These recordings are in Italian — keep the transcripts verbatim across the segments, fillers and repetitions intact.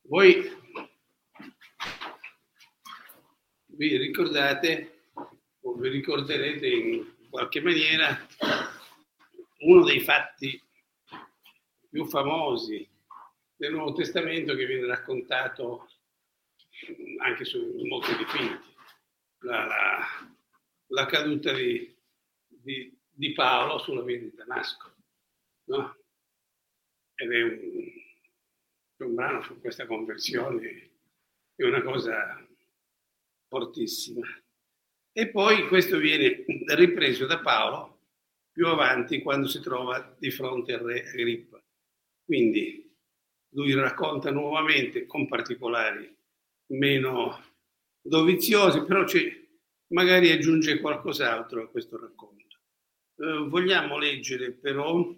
Voi vi ricordate o vi ricorderete in qualche maniera uno dei fatti più famosi del Nuovo Testamento che viene raccontato anche su molti dipinti, la, la, la caduta di, di, di Paolo sulla via di Damasco, no? Ed è un, un brano su questa conversione, è una cosa fortissima. E poi questo viene ripreso da Paolo più avanti quando si trova di fronte al re Agrippa. Quindi lui racconta nuovamente con particolari meno doviziosi, però ci, magari aggiunge qualcos'altro a questo racconto. Eh, vogliamo leggere però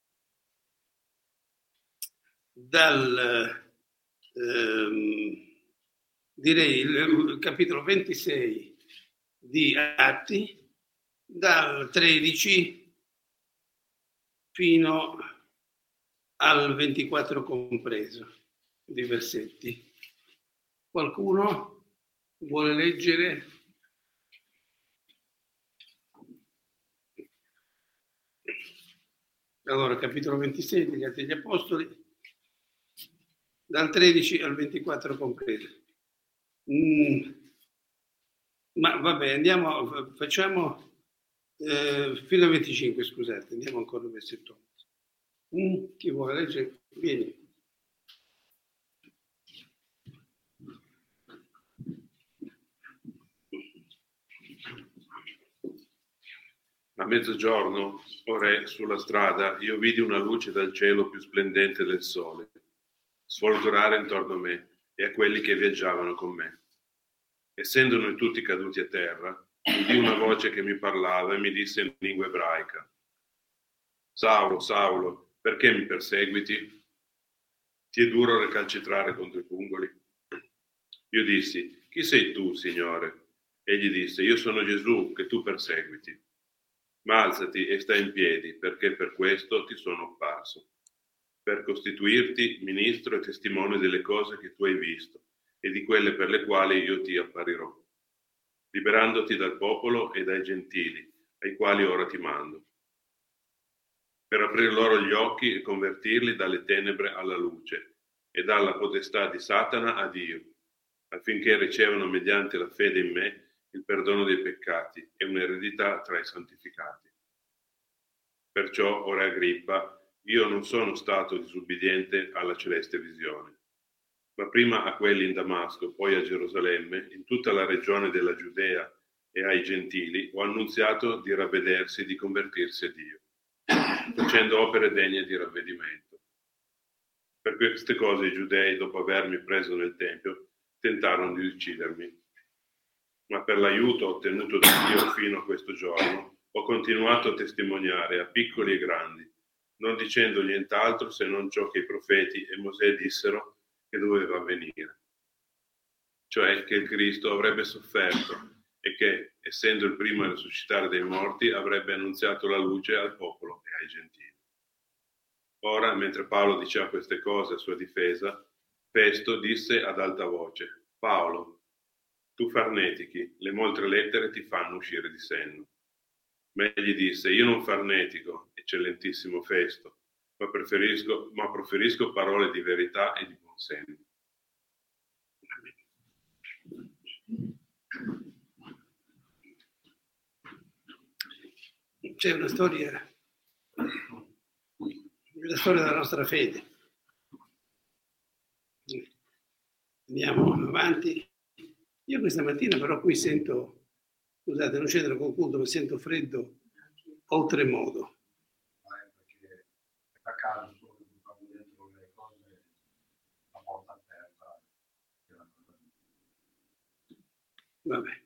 dal ehm, direi il, il capitolo ventisei di Atti, dal tredici fino al ventiquattro compreso di versetti. Qualcuno vuole leggere? Allora, capitolo ventisei degli Atti degli Apostoli, dal tredici al ventiquattro compreso. Mm, ma vabbè, andiamo, facciamo eh, fino al venticinque, scusate, andiamo ancora al versetto. Mm, chi vuole leggere? Vieni. A mezzogiorno, o re, sulla strada, io vidi una luce dal cielo più splendente del sole, sfolgorare intorno a me e a quelli che viaggiavano con me. Essendo noi tutti caduti a terra, udì una voce che mi parlava e mi disse in lingua ebraica: Saulo, Saulo, perché mi perseguiti? Ti è duro recalcitrare contro i pungoli? Io dissi: chi sei tu, Signore? Egli disse: io sono Gesù che tu perseguiti. Ma alzati e stai in piedi, perché per questo ti sono apparso, per costituirti ministro e testimone delle cose che tu hai visto e di quelle per le quali io ti apparirò, liberandoti dal popolo e dai gentili, ai quali ora ti mando, per aprire loro gli occhi e convertirli dalle tenebre alla luce e dalla potestà di Satana a Dio, affinché ricevano mediante la fede in me il perdono dei peccati e un'eredità tra i santificati. Perciò, o re Agrippa, io non sono stato disubbidiente alla celeste visione, ma prima a quelli in Damasco, poi a Gerusalemme, in tutta la regione della Giudea e ai gentili, ho annunziato di ravvedersi e di convertirsi a Dio, facendo opere degne di ravvedimento. Per queste cose i giudei, dopo avermi preso nel tempio, tentarono di uccidermi. Ma per l'aiuto ottenuto da Dio fino a questo giorno, ho continuato a testimoniare a piccoli e grandi, non dicendo nient'altro se non ciò che i profeti e Mosè dissero che doveva avvenire, cioè che il Cristo avrebbe sofferto e che, essendo il primo a risuscitare dai morti, avrebbe annunziato la luce al popolo e ai gentili. Ora, mentre Paolo diceva queste cose a sua difesa, Festo disse ad alta voce: Paolo, tu farnetichi, le molte lettere ti fanno uscire di senno. Ma egli disse: io non farnetico, eccellentissimo Festo, ma preferisco, ma proferisco parole di verità e di buon senno. C'è una storia, la storia della nostra fede. Andiamo avanti. Io questa mattina però qui sento, scusate, non c'entra col culto, ma sento freddo oltremodo. Perché da casa solo che buttavo dentro le cose, la porta aperta. Vabbè.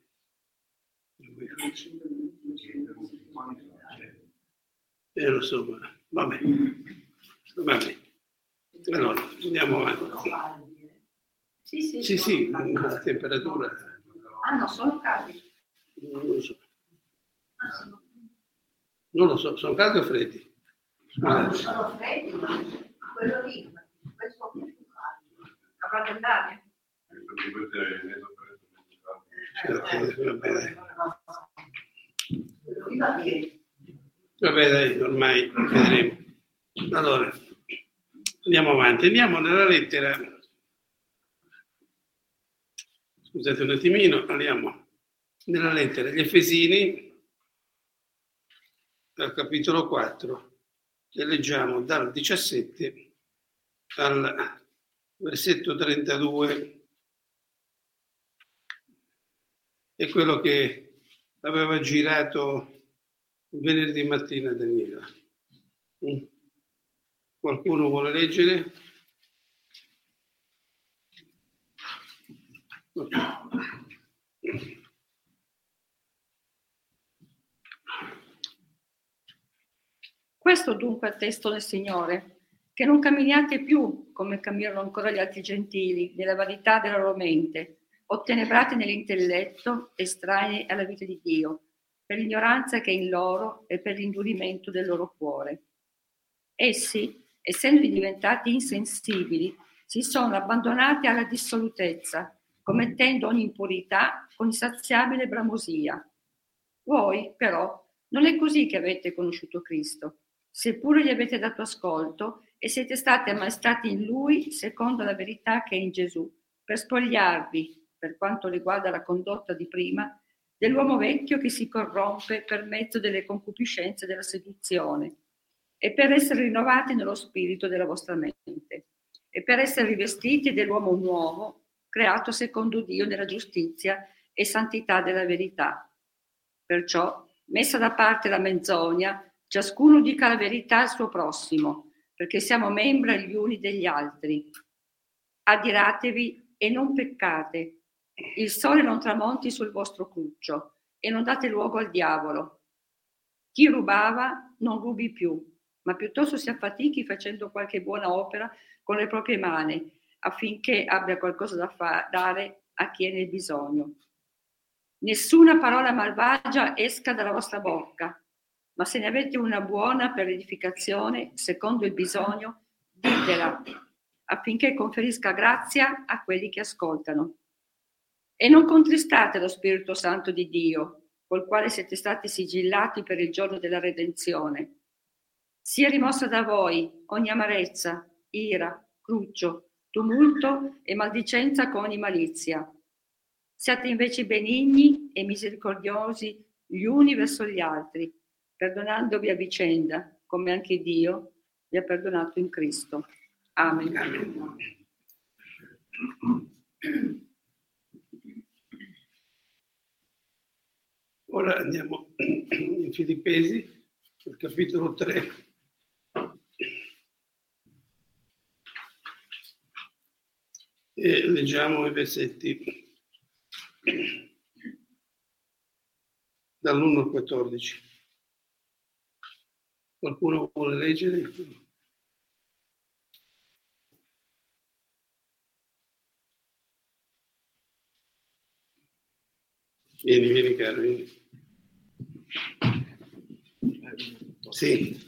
Eh, lo so, ma vabbè. Vabbè. Allora, andiamo avanti. Sì, sì, Sì, sì, la temperatura. Ah, no, sono caldi. Non lo so. Ah, sono... Non lo so, sono caldi o freddi? No, sono freddi, ma quello lì, questo qui è più caldo. Avrà dell'aria. Certo, vabbè. Vabbè, dai, ormai vedremo. Allora, andiamo avanti. Andiamo nella lettera. Scusate un attimino, andiamo nella lettera agli Efesini, al capitolo quattro, e leggiamo dal diciassette al versetto trentadue. È quello che aveva girato venerdì mattina Daniela. Qualcuno vuole leggere? Questo dunque attesto nel Signore, che non camminiate più come camminano ancora gli altri gentili, nella vanità della loro mente, ottenebrati nell'intelletto, estranei alla vita di Dio, per l'ignoranza che è in loro e per l'indurimento del loro cuore. Essi, essendo diventati insensibili, si sono abbandonati alla dissolutezza, commettendo ogni impurità con insaziabile bramosia. Voi, però, non è così che avete conosciuto Cristo, seppure gli avete dato ascolto e siete stati ammaestrati in Lui secondo la verità che è in Gesù, per spogliarvi, per quanto riguarda la condotta di prima, dell'uomo vecchio che si corrompe per mezzo delle concupiscenze della seduzione, e per essere rinnovati nello spirito della vostra mente, e per essere rivestiti dell'uomo nuovo, creato secondo Dio nella giustizia e santità della verità. Perciò, messa da parte la menzogna, ciascuno dica la verità al suo prossimo, perché siamo membri gli uni degli altri. Adiratevi e non peccate. Il sole non tramonti sul vostro cruccio e non date luogo al diavolo. Chi rubava non rubi più, ma piuttosto si affatichi facendo qualche buona opera con le proprie mani, affinché abbia qualcosa da fa- dare a chi è nel bisogno. Nessuna parola malvagia esca dalla vostra bocca, ma se ne avete una buona per edificazione, secondo il bisogno, ditela, affinché conferisca grazia a quelli che ascoltano. E non contristate lo Spirito Santo di Dio, col quale siete stati sigillati per il giorno della redenzione. Sia rimossa da voi ogni amarezza, ira, cruccio, tumulto e maldicenza con ogni malizia. Siate invece benigni e misericordiosi gli uni verso gli altri, perdonandovi a vicenda, come anche Dio vi ha perdonato in Cristo. Amen. Amen. Ora andiamo in Filippesi, al capitolo tre. E leggiamo i versetti dall'uno al quattordici. Qualcuno vuole leggere? Vieni, vieni caro, vieni. Sì.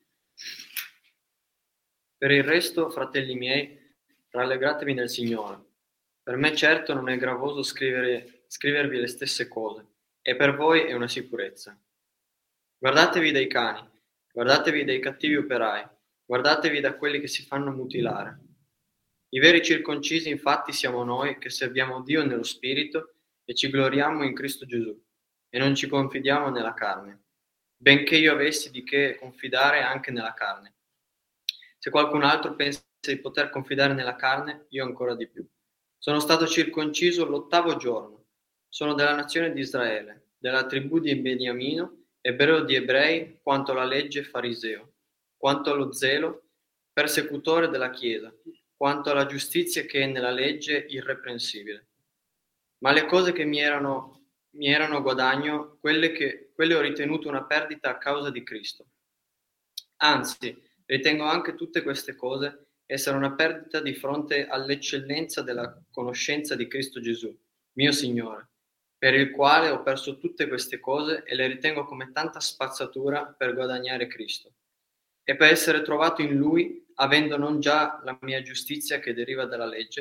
Per il resto, fratelli miei, rallegratevi nel Signore. Per me certo non è gravoso scrivere, scrivervi le stesse cose, e per voi è una sicurezza. Guardatevi dai cani, guardatevi dai cattivi operai, guardatevi da quelli che si fanno mutilare. I veri circoncisi infatti siamo noi che serviamo Dio nello Spirito e ci gloriamo in Cristo Gesù, e non ci confidiamo nella carne, benché io avessi di che confidare anche nella carne. Se qualcun altro pensa di poter confidare nella carne, io ancora di più. Sono stato circonciso l'ottavo giorno, sono della nazione di Israele, della tribù di Beniamino, ebreo di ebrei, quanto alla legge fariseo, quanto allo zelo, persecutore della Chiesa, quanto alla giustizia che è nella legge irreprensibile. Ma le cose che mi erano, mi erano guadagno, quelle, che, quelle ho ritenuto una perdita a causa di Cristo. Anzi, ritengo anche tutte queste cose essere una perdita di fronte all'eccellenza della conoscenza di Cristo Gesù, mio Signore, per il quale ho perso tutte queste cose e le ritengo come tanta spazzatura per guadagnare Cristo, e per essere trovato in Lui, avendo non già la mia giustizia che deriva dalla legge,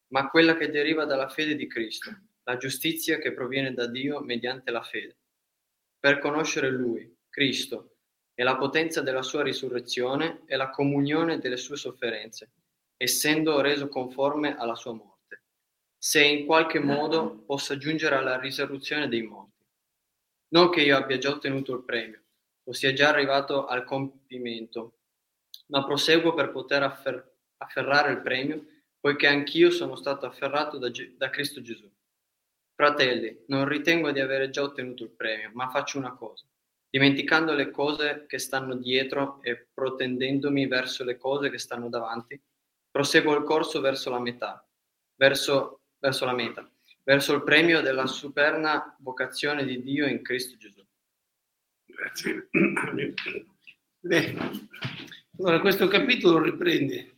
ma quella che deriva dalla fede di Cristo, la giustizia che proviene da Dio mediante la fede. Per conoscere Lui, Cristo, e la potenza della sua risurrezione e la comunione delle sue sofferenze, essendo reso conforme alla sua morte, se in qualche modo possa giungere alla risurrezione dei morti. Non che io abbia già ottenuto il premio, o sia già arrivato al compimento, ma proseguo per poter affer- afferrare il premio, poiché anch'io sono stato afferrato da, Ge- da Cristo Gesù. Fratelli, non ritengo di avere già ottenuto il premio, ma faccio una cosa, dimenticando le cose che stanno dietro e protendendomi verso le cose che stanno davanti, proseguo il corso verso la metà, verso, verso la meta, verso il premio della superna vocazione di Dio in Cristo Gesù. Grazie. Beh, allora questo capitolo riprende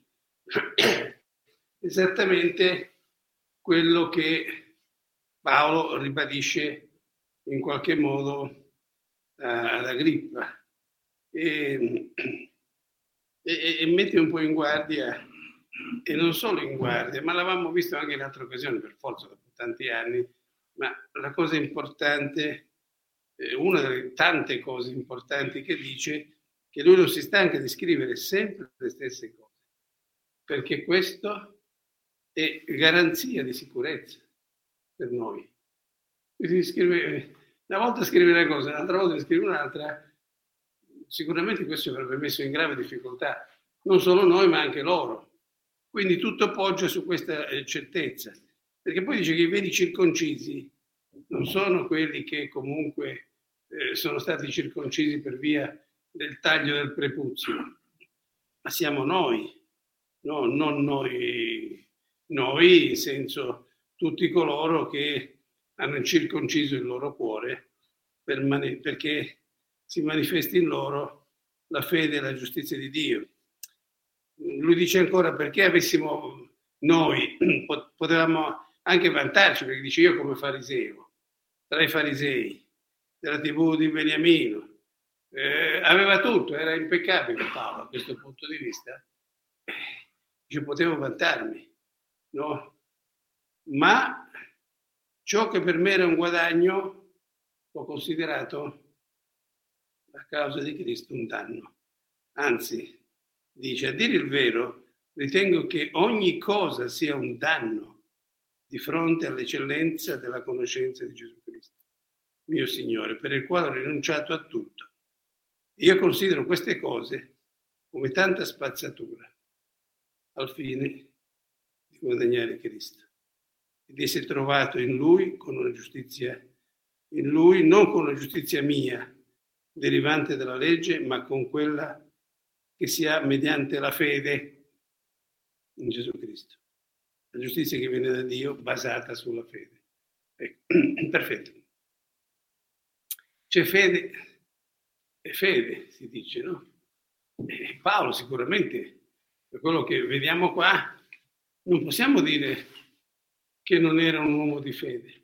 esattamente quello che Paolo ribadisce in qualche modo uh, ad Agrippa e, e, e mette un po' in guardia, e non solo in guardia, ma l'avevamo visto anche in altre occasioni, per forza, dopo tanti anni, ma la cosa importante, eh, una delle tante cose importanti che dice, che lui non si stanca di scrivere sempre le stesse cose, perché questo è garanzia di sicurezza per noi. Quindi scrive, una volta scrive una cosa, un'altra volta scrive un'altra, sicuramente questo avrebbe messo in grave difficoltà, non solo noi ma anche loro. Quindi tutto poggia su questa certezza, perché poi dice che i veri circoncisi non sono quelli che comunque eh, sono stati circoncisi per via del taglio del prepuzio, ma siamo noi, no, non noi, noi in senso tutti coloro che hanno circonciso il loro cuore per mani- perché si manifesti in loro la fede e la giustizia di Dio. Lui dice ancora, perché avessimo noi, potevamo anche vantarci, perché dice io come fariseo, tra i farisei, della tribù di Beniamino, eh, aveva tutto, era impeccabile Paolo da questo punto di vista, io potevo vantarmi, no? Ma ciò che per me era un guadagno l'ho considerato a causa di Cristo un danno. Anzi, dice, a dire il vero, ritengo che ogni cosa sia un danno di fronte all'eccellenza della conoscenza di Gesù Cristo, mio Signore, per il quale ho rinunciato a tutto. Io considero queste cose come tanta spazzatura al fine di guadagnare Cristo e di essere trovato in Lui con una giustizia, in Lui non con una giustizia mia derivante dalla legge, ma con quella che si ha mediante la fede in Gesù Cristo. La giustizia che viene da Dio basata sulla fede. Ecco. Perfetto. C'è fede e fede, si dice, no? E Paolo sicuramente, per quello che vediamo qua, non possiamo dire che non era un uomo di fede.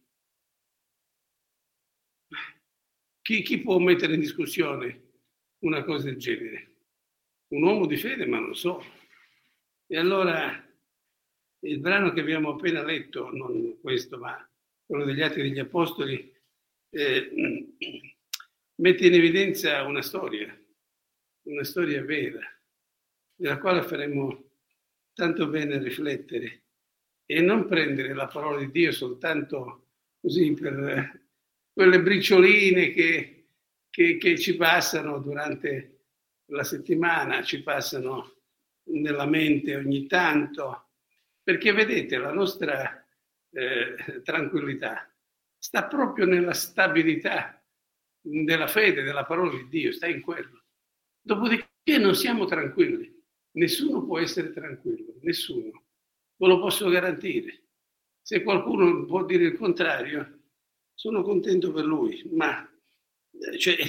Chi, chi può mettere in discussione una cosa del genere? Un uomo di fede, ma non so. E allora il brano che abbiamo appena letto, non questo, ma quello degli Atti degli Apostoli, eh, mette in evidenza una storia, una storia vera, della quale faremo tanto bene riflettere e non prendere la parola di Dio soltanto così per quelle bricioline che, che, che ci passano durante la settimana, ci passano nella mente ogni tanto, perché vedete la nostra eh, tranquillità sta proprio nella stabilità della fede, della parola di Dio, sta in quello. Dopodiché non siamo tranquilli, nessuno può essere tranquillo, nessuno, ve lo posso garantire. Se qualcuno può dire il contrario, sono contento per lui, ma cioè,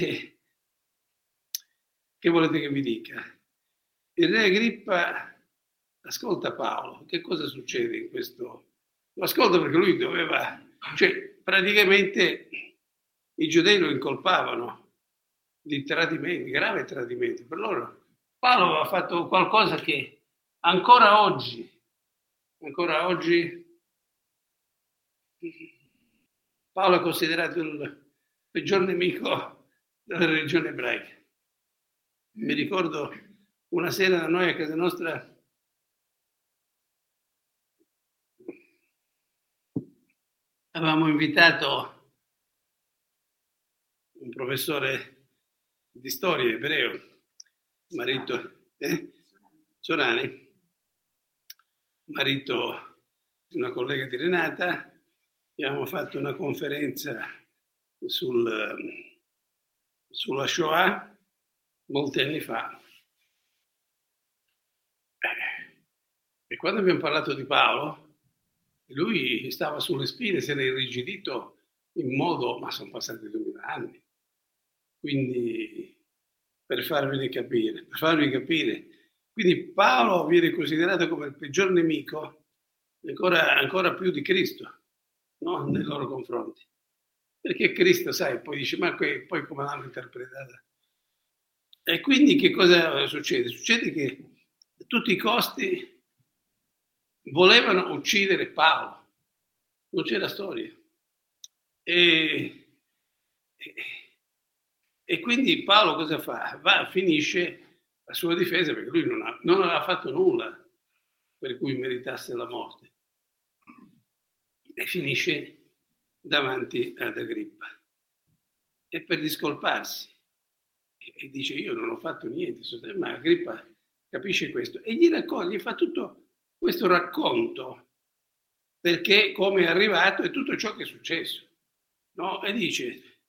che volete che vi dica? Il re Agrippa ascolta Paolo, che cosa succede in questo? Lo ascolta perché lui doveva, cioè praticamente i giudei lo incolpavano di tradimenti, grave tradimenti. Per loro Paolo aveva fatto qualcosa che ancora oggi, ancora oggi Paolo è considerato il peggior nemico della religione ebraica. Mi ricordo una sera da noi a casa nostra avevamo invitato un professore di storia ebreo, marito eh, Sorani, marito di una collega di Renata. Abbiamo fatto una conferenza sul, sulla Shoah molti anni fa. E quando abbiamo parlato di Paolo, lui stava sulle spine, si era irrigidito in modo, ma sono passati duemila anni. Quindi, per farvene capire, per farvi capire, quindi Paolo viene considerato come il peggior nemico, ancora, ancora più di Cristo, no? Nei loro confronti. Perché Cristo, sai, poi dice, ma poi come l'hanno interpretata? E quindi che cosa succede? Succede che a tutti i costi volevano uccidere Paolo, non c'era storia. E, e, e quindi Paolo cosa fa? Va, finisce la sua difesa, perché lui non, ha, non aveva fatto nulla per cui meritasse la morte. E finisce davanti ad Agrippa. E per discolparsi. E dice, io non ho fatto niente, ma Agrippa capisce questo. E gli raccoglie, fa tutto questo racconto, perché come è arrivato e tutto ciò che è successo. No? E dice,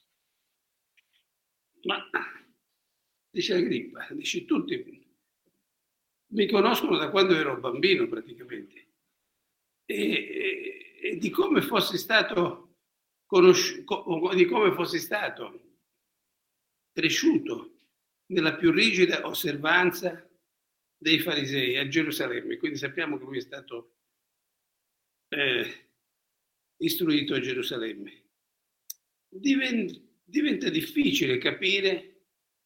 ma, dice Agrippa, dice, tutti mi conoscono da quando ero bambino praticamente, e, e, e di come fossi stato conosciuto, di come fossi stato cresciuto nella più rigida osservanza dei farisei a Gerusalemme. Quindi sappiamo che lui è stato eh, istruito a Gerusalemme. Diventa, diventa difficile capire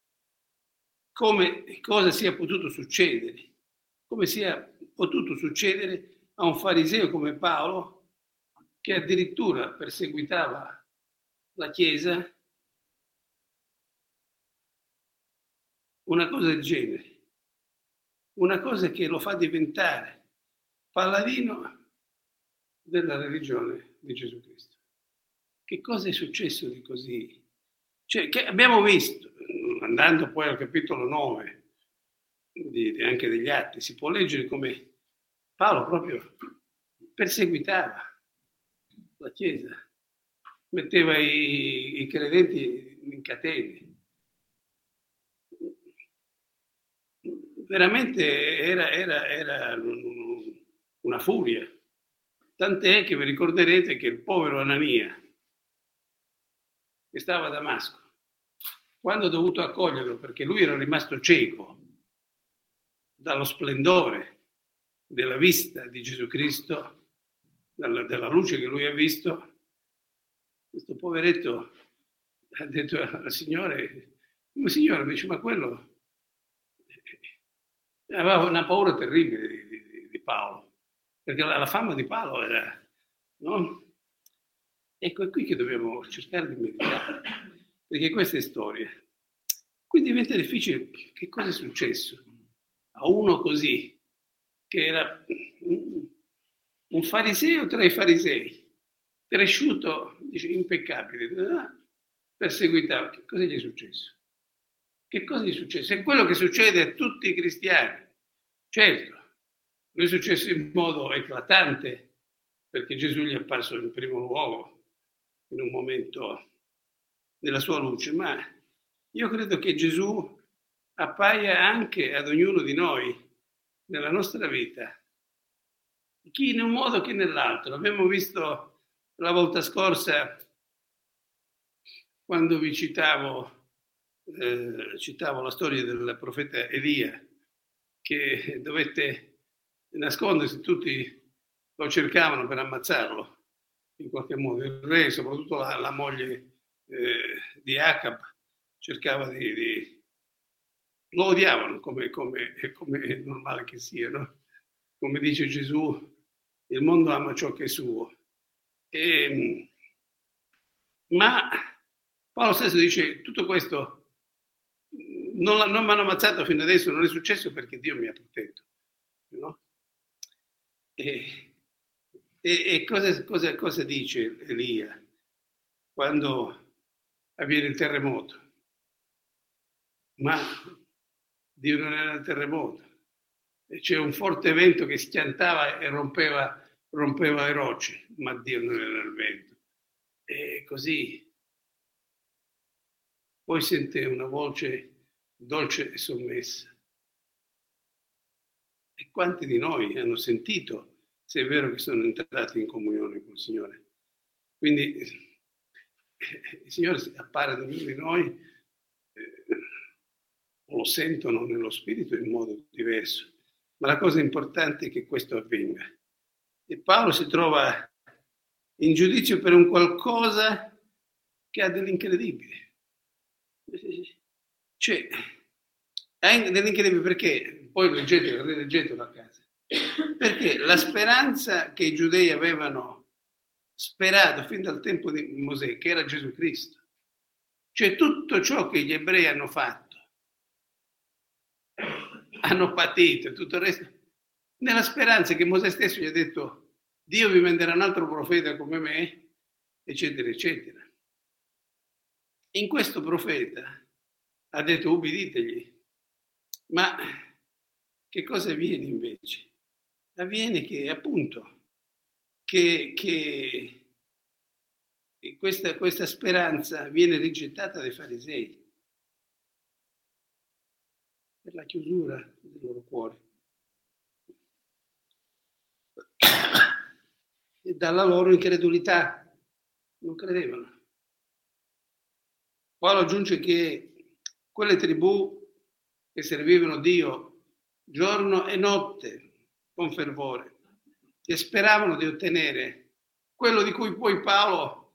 come, cosa sia potuto succedere, come sia potuto succedere a un fariseo come Paolo, che addirittura perseguitava la Chiesa, una cosa del genere. Una cosa che lo fa diventare paladino della religione di Gesù Cristo. Che cosa è successo di così? Cioè, che abbiamo visto, andando poi al capitolo nove, di, di, anche degli Atti, si può leggere come Paolo proprio perseguitava la Chiesa, metteva i, i credenti in catene. Veramente era, era, era una furia. Tant'è che vi ricorderete che il povero Anania, che stava a Damasco, quando ha dovuto accoglierlo, perché lui era rimasto cieco dallo splendore della vista di Gesù Cristo, dalla, della luce che lui ha visto, questo poveretto ha detto al Signore, come Signore, dice, ma quello aveva una paura terribile di, di, di Paolo, perché la, la fama di Paolo era, no? Ecco, è qui che dobbiamo cercare di meditare, perché questa è storia. Quindi diventa difficile, che cosa è successo a uno così, che era un fariseo tra i farisei, cresciuto, dice, impeccabile, perseguitato. Che cosa gli è successo? Che cosa gli è successo? È quello che succede a tutti i cristiani. Certo, lui è successo in modo eclatante, perché Gesù gli è apparso in primo luogo, in un momento della sua luce, ma io credo che Gesù appaia anche ad ognuno di noi nella nostra vita, chi in un modo che nell'altro. Abbiamo visto la volta scorsa, quando vi citavo, eh, citavo la storia del profeta Elia, che dovette nascondersi, tutti lo cercavano per ammazzarlo in qualche modo. Il re, soprattutto la, la moglie eh, di Acab, cercava di, di... lo odiavano, come, come, come è normale che sia, no? Come dice Gesù, il mondo ama ciò che è suo. E, Ma Paolo stesso dice, tutto questo non, non mi hanno ammazzato fino adesso, non è successo perché Dio mi ha protetto. No? E, e, e cosa, cosa, cosa dice Elia quando avviene il terremoto? Ma Dio non era il terremoto. E c'è un forte vento che schiantava e rompeva, rompeva le rocce, ma Dio non era il vento. E così poi sente una voce dolce e sommessa. E quanti di noi hanno sentito, se è vero che sono entrati in comunione con il Signore? Quindi il Signore appare davanti di noi, eh, lo sentono nello spirito in modo diverso, ma la cosa importante è che questo avvenga. E Paolo si trova in giudizio per un qualcosa che ha dell'incredibile. Cioè, è dell'incredibile perché, poi leggete, rileggetelo a casa, perché la speranza che i giudei avevano sperato fin dal tempo di Mosè, che era Gesù Cristo, cioè tutto ciò che gli ebrei hanno fatto, hanno patito e tutto il resto, nella speranza che Mosè stesso gli ha detto Dio vi manderà un altro profeta come me, eccetera, eccetera. In questo profeta ha detto ubbiditegli, ma che cosa avviene invece? Avviene che appunto che, che questa, questa speranza viene rigettata dai farisei per la chiusura del loro cuore e dalla loro incredulità, non credevano. Paolo aggiunge che quelle tribù che servivano Dio giorno e notte con fervore, che speravano di ottenere quello di cui poi Paolo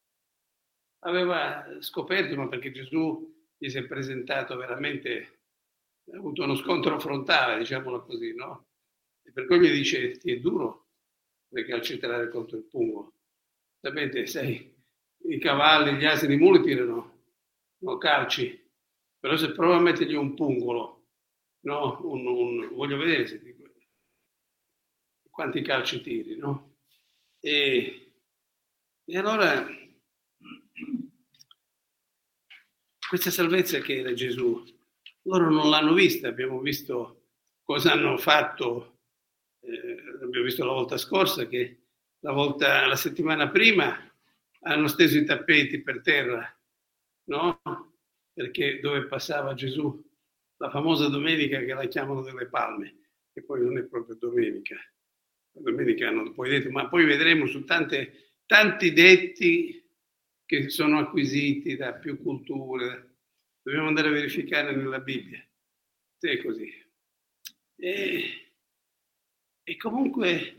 aveva scoperto, ma perché Gesù gli si è presentato veramente, ha avuto uno scontro frontale, diciamolo così, no? E per cui mi dice, ti è duro recalcitrare contro il pungo. Sapete, sai, i cavalli, gli asini, i muli tirano no, calci, però se prova a mettergli un pungolo, no, un, un, voglio vedere se ti, quanti calci tiri, no? E, e allora questa salvezza che era Gesù, loro non l'hanno vista, abbiamo visto cosa hanno fatto, eh, abbiamo visto la volta scorsa che la volta, la settimana prima hanno steso i tappeti per terra, no? Perché dove passava Gesù, la famosa domenica che la chiamano delle palme, che poi non è proprio domenica. La domenica hanno poi detto, ma poi vedremo su tante, tanti detti che sono acquisiti da più culture. Dobbiamo andare a verificare nella Bibbia. Se è così. E, e comunque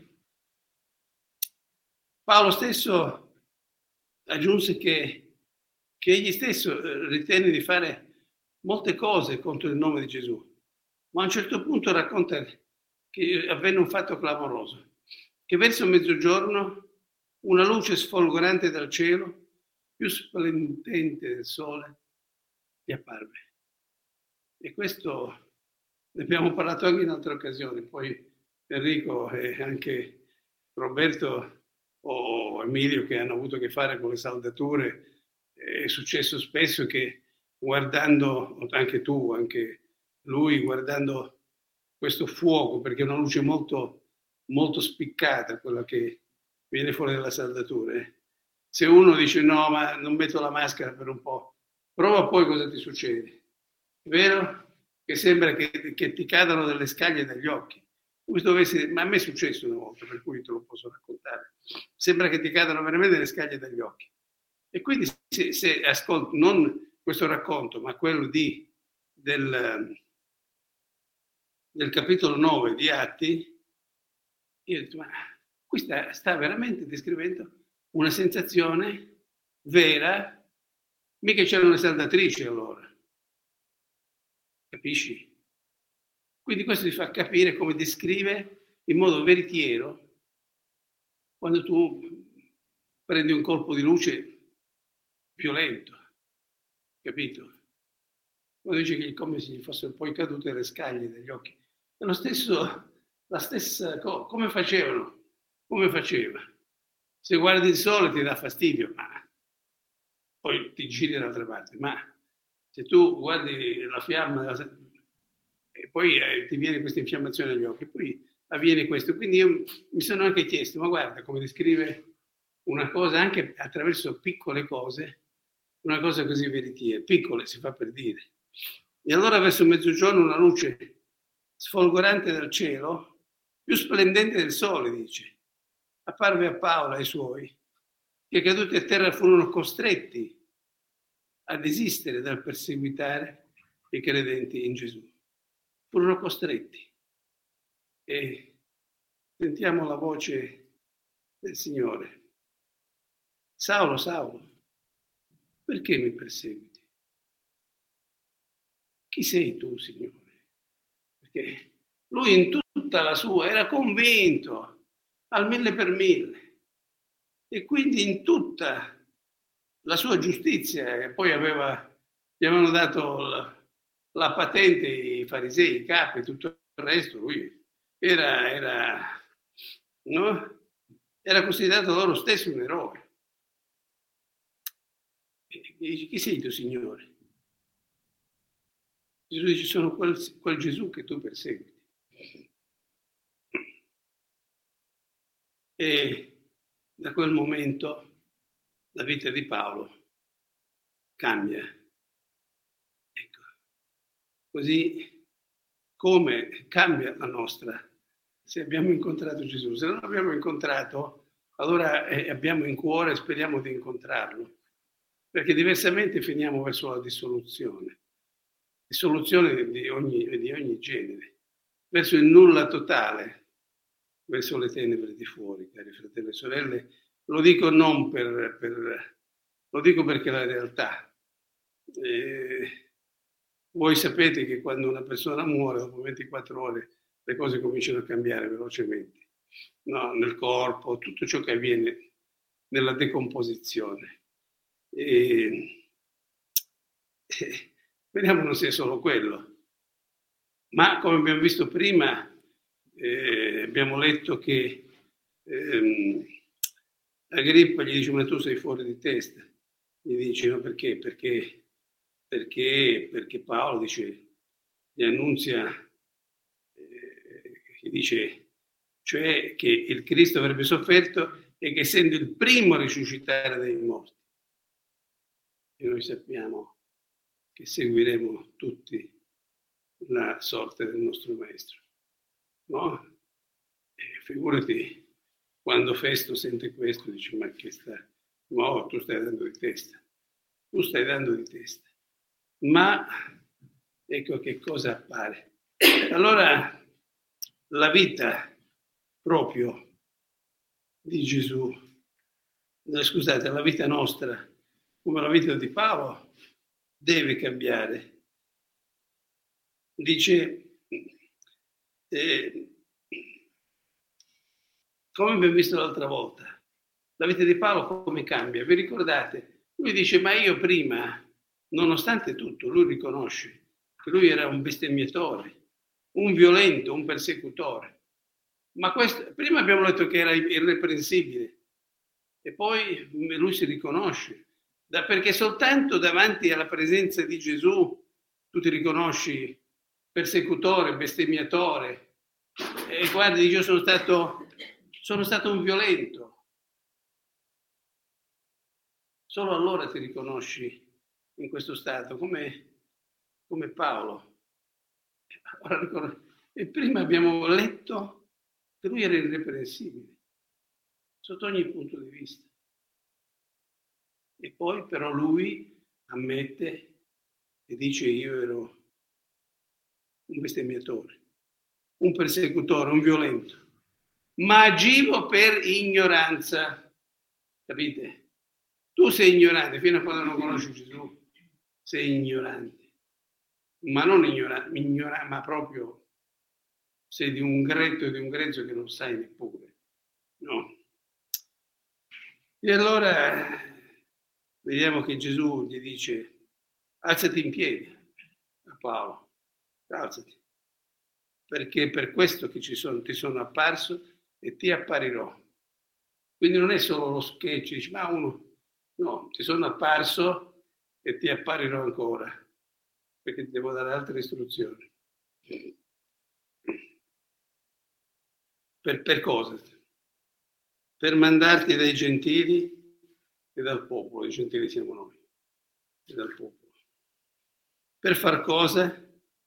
Paolo stesso aggiunse che, che egli stesso ritenne di fare molte cose contro il nome di Gesù, ma a un certo punto racconta che avvenne un fatto clamoroso, che verso mezzogiorno una luce sfolgorante dal cielo, più splendente del sole, gli apparve. E questo ne abbiamo parlato anche in altre occasioni, poi Enrico e anche Roberto o Emilio che hanno avuto a che fare con le saldature, è successo spesso che guardando, anche tu, anche lui, guardando questo fuoco, perché è una luce molto, molto spiccata quella che viene fuori dalla saldatura. Eh. Se uno dice no, ma non metto la maschera per un po', prova poi cosa ti succede. È vero? Che sembra che, che ti cadano delle scaglie dagli occhi. Come dovessi, ma a me è successo una volta, per cui te lo posso raccontare. Sembra che ti cadano veramente delle scaglie dagli occhi. E quindi se, se ascolto non questo racconto, ma quello di, del, del capitolo nove di Atti, io ho detto, ma qui sta, sta veramente descrivendo una sensazione vera, mica c'erano le saldatrici allora. Capisci? Quindi questo ti fa capire come descrive in modo veritiero quando tu prendi un colpo di luce violento, capito? Quando dice che come se gli fossero poi cadute le scaglie dagli occhi. È lo stesso, la stessa cosa. Come facevano? Come faceva? Se guardi il sole ti dà fastidio, ma poi ti giri dall'altra parte. Ma se tu guardi la fiamma e poi eh, ti viene questa infiammazione agli occhi, poi avviene questo. Quindi io mi sono anche chiesto, ma guarda come descrive una cosa anche attraverso piccole cose, una cosa così veritiera, piccole si fa per dire. E allora verso mezzogiorno una luce sfolgorante dal cielo, più splendente del sole, dice, apparve a Paolo e ai suoi, che caduti a terra furono costretti a desistere dal perseguitare i credenti in Gesù. Furono costretti. E sentiamo la voce del Signore. Saulo, Saulo, perché mi perseguiti? Chi sei tu, Signore? Perché lui in tutta la sua era convinto al mille per mille e quindi in tutta la sua giustizia, e poi aveva, gli avevano dato la, la patente i farisei, i capi, tutto il resto, lui era, era, no? Era considerato loro stesso un eroe. E dice, chi sei tu, Signore? Gesù dice, sono quel, quel Gesù che tu perseguiti. E da quel momento la vita di Paolo cambia. Ecco. Così come cambia la nostra se abbiamo incontrato Gesù. Se non l'abbiamo incontrato, allora eh, abbiamo in cuore e speriamo di incontrarlo, perché diversamente finiamo verso la dissoluzione. Dissoluzione di ogni, di ogni genere, verso il nulla totale, verso le tenebre di fuori, cari fratelli e sorelle. Lo dico non per, per lo dico perché è la realtà. Eh, voi sapete che quando una persona muore, dopo ventiquattro ore, le cose cominciano a cambiare velocemente, no? Nel corpo, tutto ciò che avviene nella decomposizione. E, e, speriamo non sia solo quello. Ma come abbiamo visto prima, eh, abbiamo letto che ehm, Agrippa gli dice, ma tu sei fuori di testa. Gli dice, no, perché? Perché, perché, perché Paolo dice, gli annunzia, eh, gli dice, cioè che il Cristo avrebbe sofferto e che essendo il primo a risuscitare dai morti. E noi sappiamo che seguiremo tutti la sorte del nostro Maestro. No? E figurati, quando Festo sente questo, dice, ma che sta? No, tu stai dando di testa. Tu stai dando di testa. Ma ecco che cosa appare. Allora, la vita proprio di Gesù, scusate, la vita nostra, come la vita di Paolo, deve cambiare. Dice, eh, come abbiamo visto l'altra volta, la vita di Paolo come cambia? Vi ricordate? Lui dice, ma io prima, nonostante tutto, lui riconosce che lui era un bestemmiatore, un violento, un persecutore. Ma questo, prima abbiamo detto che era irreprensibile e poi lui si riconosce, da, perché soltanto davanti alla presenza di Gesù tu ti riconosci persecutore, bestemmiatore. E guardi, io sono stato, sono stato un violento. Solo allora ti riconosci in questo stato, come, come Paolo. E prima abbiamo letto che lui era irreprensibile, sotto ogni punto di vista. E poi però lui ammette e dice io ero un bestemmiatore, un persecutore, un violento, ma agivo per ignoranza. Capite? Tu sei ignorante, fino a quando non conosci Gesù, sei ignorante. Ma non ignorante, ignora, ma proprio sei di un gretto e di un grezzo che non sai neppure. No. E allora vediamo che Gesù gli dice: alzati in piedi a Paolo, alzati, perché per questo che ci sono, ti sono apparso e ti apparirò. Quindi non è solo lo sketch, dici, ma uno, no, ti sono apparso e ti apparirò ancora, perché ti devo dare altre istruzioni. Per, per cosa? Per mandarti dai gentili e dal popolo, i gentili siamo noi, e dal popolo. Per far cosa?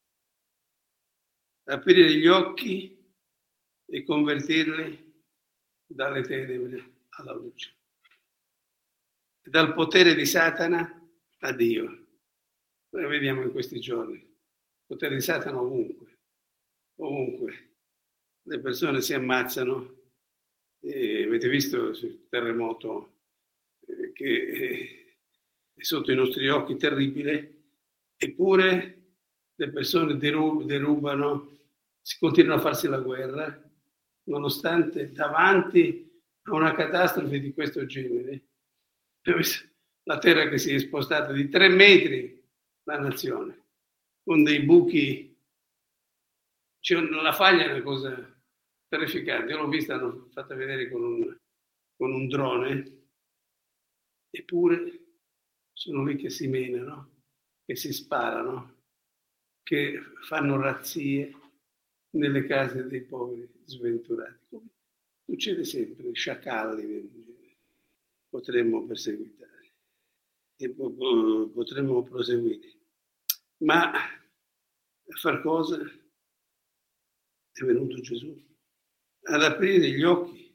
Aprire gli occhi e convertirli dalle tenebre alla luce, dal potere di Satana a Dio. Noi vediamo in questi giorni il potere di Satana ovunque, ovunque. Le persone si ammazzano, e avete visto il terremoto eh, che è sotto i nostri occhi terribile, eppure le persone derub- derubano, si continuano a farsi la guerra, nonostante davanti a una catastrofe di questo genere, la terra che si è spostata di tre metri la nazione, con dei buchi, c'è una faglia, è una cosa terrificante. Io l'ho vista, l'hanno fatta vedere con un, con un drone, eppure sono lì che si menano, che si sparano, che fanno razzie nelle case dei poveri sventurati. Come succede sempre, sciacalli potremmo perseguitare e potremmo proseguire. Ma a far cosa è venuto Gesù? Ad aprire gli occhi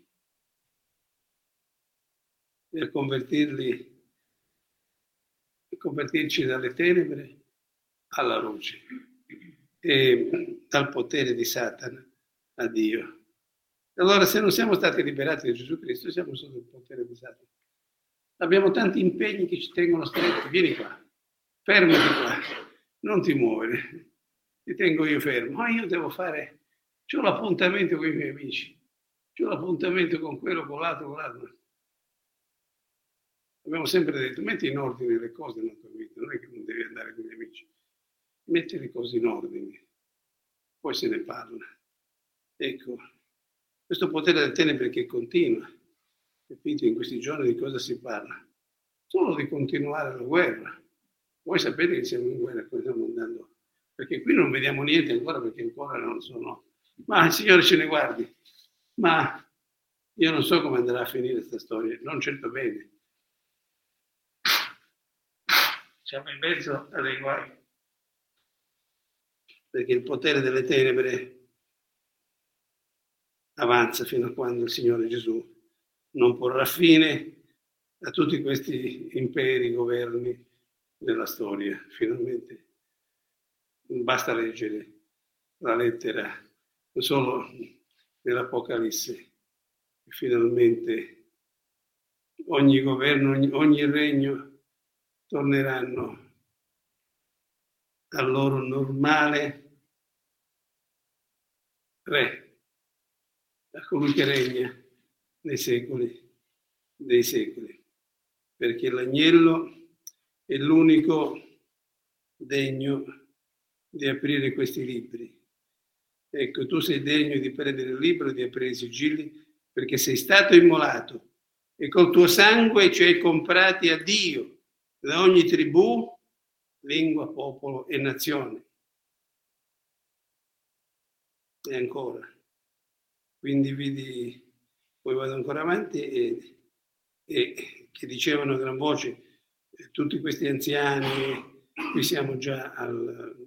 e a convertirli, a convertirci dalle tenebre alla luce e dal potere di Satana a Dio. Allora, se non siamo stati liberati da Gesù Cristo, siamo sotto il potere di Satana. Abbiamo tanti impegni che ci tengono stretti. Vieni qua, fermati qua, non ti muovere, ti tengo io fermo. Ma io devo fare, c'ho l'appuntamento con i miei amici, c'ho l'appuntamento con quello, con l'altro, con l'altro. Abbiamo sempre detto, metti in ordine le cose nella tua vita, non è che non devi andare con gli amici. Metti le cose in ordine, poi se ne parla. Ecco, questo potere delle tenebre che continua, capite, in questi giorni di cosa si parla? Solo di continuare la guerra. Voi sapete che siamo in guerra, come stiamo andando, perché qui non vediamo niente ancora, perché ancora non sono... Ma il Signore ce ne guardi, ma io non so come andrà a finire questa storia, non certo bene. Siamo in mezzo a dei guai, perché il potere delle tenebre avanza fino a quando il Signore Gesù non porrà fine a tutti questi imperi, governi della storia. Finalmente basta leggere la lettera non solo dell'Apocalisse, e finalmente ogni governo, ogni, ogni regno torneranno al loro normale re, a colui che regna nei secoli dei secoli, perché l'agnello è l'unico degno di aprire questi libri. Ecco, tu sei degno di prendere il libro e di aprire i sigilli, perché sei stato immolato e col tuo sangue ci hai comprati a Dio da ogni tribù, lingua, popolo e nazione. E ancora. Quindi vidi, poi vado ancora avanti, e, e che dicevano a gran voce, eh, tutti questi anziani, qui siamo già al,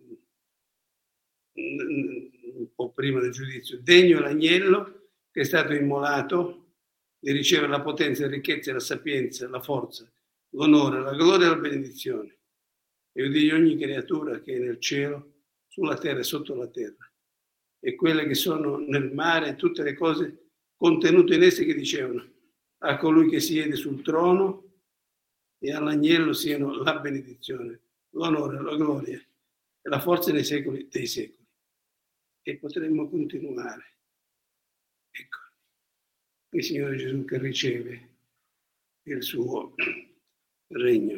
un po' prima del giudizio, degno l'agnello che è stato immolato di ricevere la potenza, la ricchezza, la sapienza, la forza, l'onore, la gloria e la benedizione. E udì ogni creatura che è nel cielo, sulla terra e sotto la terra, e quelle che sono nel mare, tutte le cose contenute in esse, che dicevano a colui che siede sul trono e all'agnello siano la benedizione, l'onore, la gloria e la forza nei secoli dei secoli. E potremmo continuare. Ecco, il Signore Gesù che riceve il suo regno.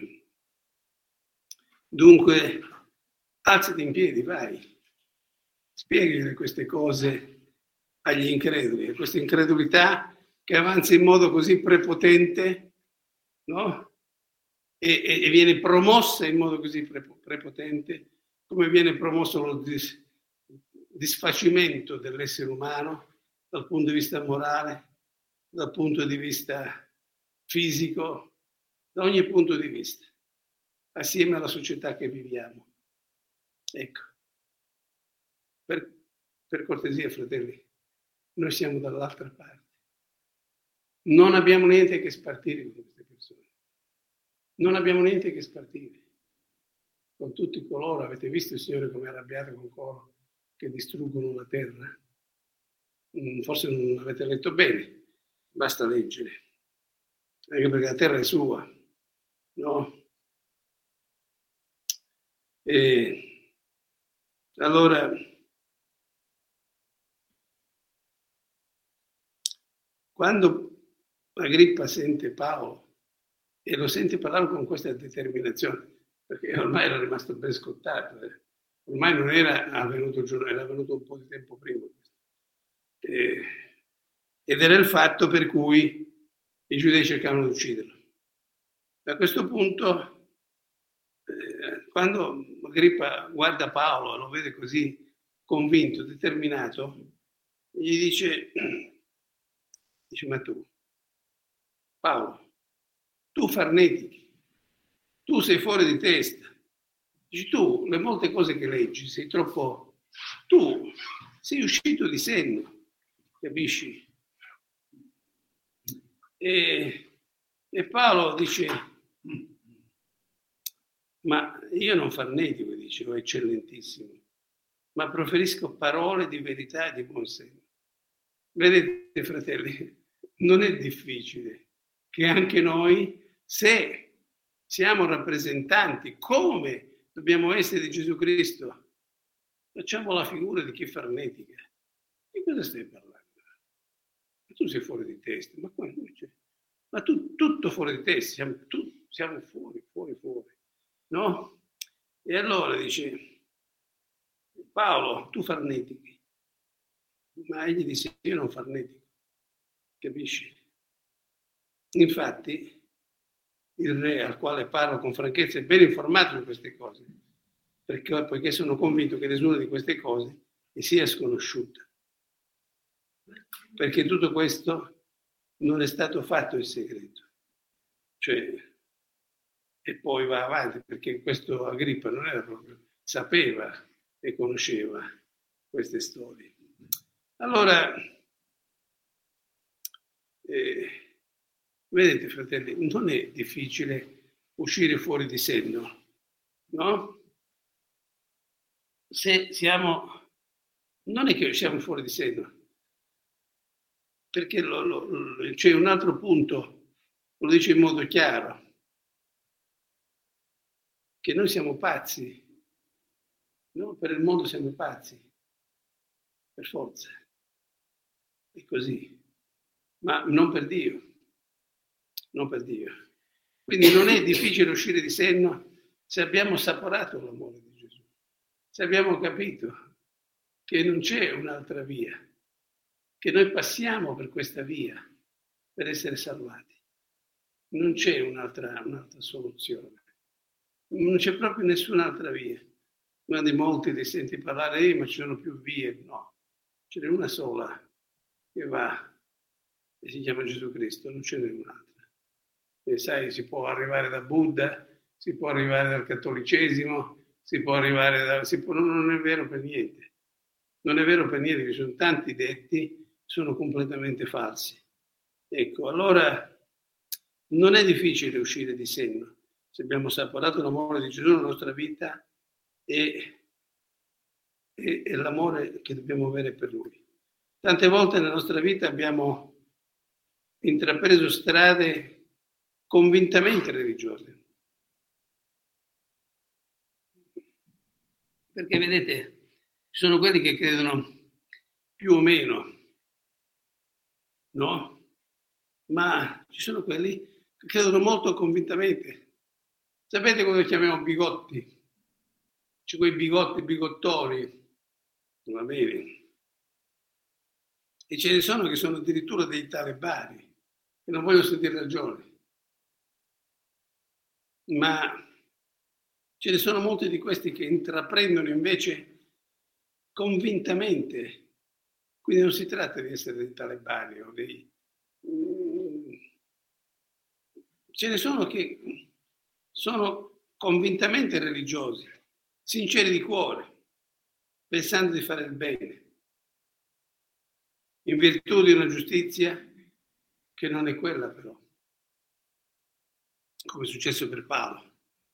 Dunque, alzati in piedi, vai. Spieghi queste cose agli increduli, questa incredulità che avanza in modo così prepotente, no? E, e, e viene promossa in modo così prepotente, come viene promosso lo dis, disfacimento dell'essere umano dal punto di vista morale, dal punto di vista fisico, da ogni punto di vista, assieme alla società che viviamo. Ecco, per, per cortesia, fratelli, noi siamo dall'altra parte. Non abbiamo niente che spartire con queste persone. Non abbiamo niente che spartire con tutti coloro. Avete visto il Signore come è arrabbiato con coloro che distruggono la terra? Forse non avete letto bene, basta leggere. Anche perché la terra è sua, no? E allora, quando Agrippa sente Paolo e lo sente parlare con questa determinazione, perché ormai era rimasto ben scottato, eh. Ormai non era avvenuto il giorno, era avvenuto un po' di tempo prima. Eh, ed era il fatto per cui i giudei cercavano di ucciderlo. A questo punto, eh, quando Agrippa guarda Paolo e lo vede così convinto, determinato, gli dice, dice, ma tu, Paolo, tu farnetichi, tu sei fuori di testa. Dici, tu, le molte cose che leggi, sei troppo... Tu sei uscito di senno, capisci? E, e Paolo dice, ma io non farnetico, dice, o eccellentissimo, ma proferisco parole di verità e di buon senso. Vedete, fratelli, non è difficile che anche noi, se siamo rappresentanti, come dobbiamo essere di Gesù Cristo, facciamo la figura di chi farnetica. Di cosa stai parlando? Ma tu sei fuori di testa, ma, qua, ma tu tutto fuori di testa, siamo, tu, siamo fuori, fuori, fuori, no? E allora dice, Paolo, tu farnetichi, ma egli disse, io non farnetico, capisci? Infatti, il re al quale parlo con franchezza è ben informato di queste cose, perché, poiché sono convinto che nessuna di queste cose gli sia sconosciuta. Perché tutto questo non è stato fatto in segreto. Cioè, e poi va avanti, perché questo Agrippa non era proprio, sapeva e conosceva queste storie. Allora, eh, vedete, fratelli, non è difficile uscire fuori di senno, no? Se siamo, non è che siamo fuori di senno, perché lo, lo, c'è un altro punto, lo dice in modo chiaro, che noi siamo pazzi, no? Per il mondo siamo pazzi, per forza, è così, ma non per Dio, non per Dio. Quindi non è difficile uscire di senno se abbiamo assaporato l'amore di Gesù, se abbiamo capito che non c'è un'altra via, che noi passiamo per questa via per essere salvati. Non c'è un'altra, un'altra soluzione, non c'è proprio nessun'altra via. Una di molti ti senti parlare, eh, ma ci sono più vie. No, ce n'è una sola che va e si chiama Gesù Cristo, non ce n'è un'altra. E sai, si può arrivare da Buddha, si può arrivare dal cattolicesimo, si può arrivare da... Si può, non è vero per niente. Non è vero per niente, ci sono tanti detti, sono completamente falsi. Ecco, allora non è difficile uscire di senno se abbiamo assaporato l'amore di Gesù nella nostra vita e, e, e l'amore che dobbiamo avere per Lui. Tante volte nella nostra vita abbiamo intrapreso strade convintamente religiose. Perché vedete, ci sono quelli che credono più o meno, no? Ma ci sono quelli che credono molto convintamente. Sapete cosa chiamiamo bigotti? C'è quei bigotti, bigottoni, va bene. E ce ne sono che sono addirittura dei talebani, che non vogliono sentire ragione. Ma ce ne sono molti di questi che intraprendono invece convintamente. Quindi non si tratta di essere dei talebani o dei... Ce ne sono che sono convintamente religiosi, sinceri di cuore, pensando di fare il bene, in virtù di una giustizia che non è quella però, come è successo per Paolo.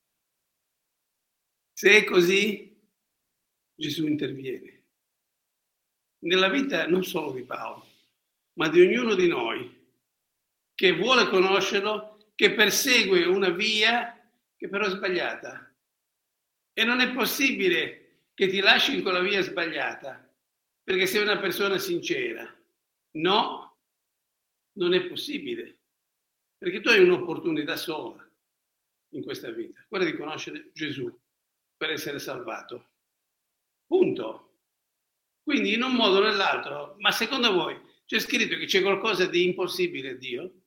Se è così, Gesù interviene. Nella vita non solo di Paolo, ma di ognuno di noi che vuole conoscerlo, che persegue una via che però è sbagliata. E non è possibile che ti lasci in quella via sbagliata, perché sei una persona sincera. No, non è possibile, perché tu hai un'opportunità sola in questa vita, quella di conoscere Gesù per essere salvato. Punto. Quindi in un modo o nell'altro, ma secondo voi c'è scritto che c'è qualcosa di impossibile a Dio?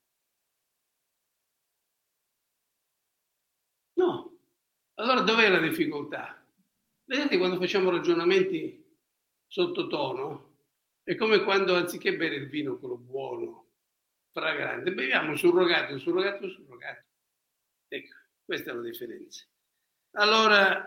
No. Allora dov'è la difficoltà? Vedete, quando facciamo ragionamenti sottotono, è come quando anziché bere il vino, quello buono, fragrante, beviamo surrogato, surrogato, surrogato. Ecco, questa è la differenza. Allora,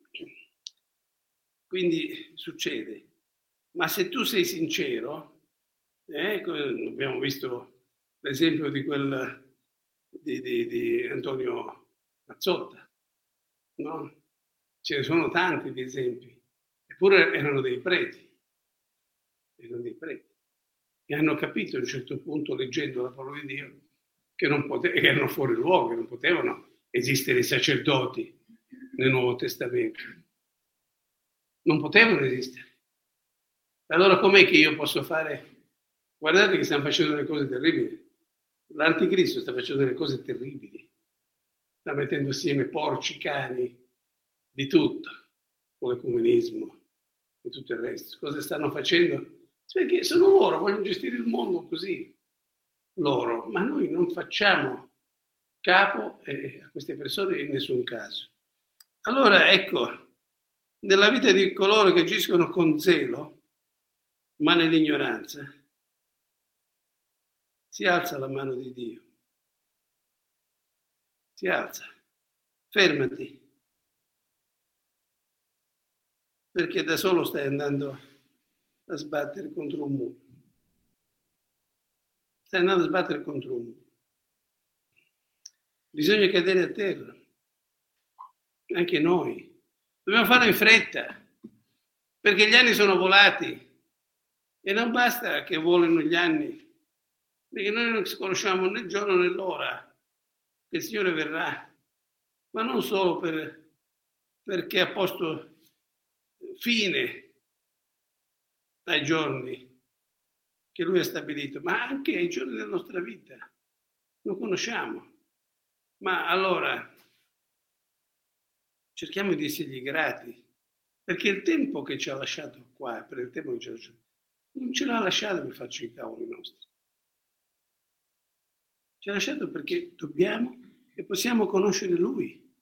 quindi succede. Ma se tu sei sincero, eh, abbiamo visto l'esempio di quel di, di, di Antonio Mazzotta, no? Ce ne sono tanti di esempi, eppure erano dei preti, erano dei preti, che hanno capito a un certo punto, leggendo la parola di Dio, che, non pote- che erano fuori luogo, che non potevano esistere i sacerdoti nel Nuovo Testamento. Non potevano esistere. Allora com'è che io posso fare? Guardate che stanno facendo delle cose terribili. L'anticristo sta facendo delle cose terribili. Sta mettendo assieme porci, cani, di tutto, con l'ecumenismo e tutto il resto. Cosa stanno facendo? Perché sono loro, vogliono gestire il mondo così. Loro. Ma noi non facciamo capo eh, a queste persone in nessun caso. Allora, ecco, nella vita di coloro che agiscono con zelo, ma nell'ignoranza, si alza la mano di Dio. Si alza. Fermati. Perché da solo stai andando a sbattere contro un muro. Stai andando a sbattere contro un muro. Bisogna cadere a terra. Anche noi. Dobbiamo farlo in fretta. Perché gli anni sono volati. E non basta che volino gli anni, perché noi non conosciamo né il giorno né l'ora che il Signore verrà, ma non solo per, perché ha posto fine ai giorni che Lui ha stabilito, ma anche ai giorni della nostra vita. Non conosciamo. Ma allora cerchiamo di essergli grati, perché il tempo che ci ha lasciato qua, per il tempo che ci ha lasciato, non ce l'ha lasciato per farci i cavoli nostri. Ce l'ha lasciato perché dobbiamo e possiamo conoscere Lui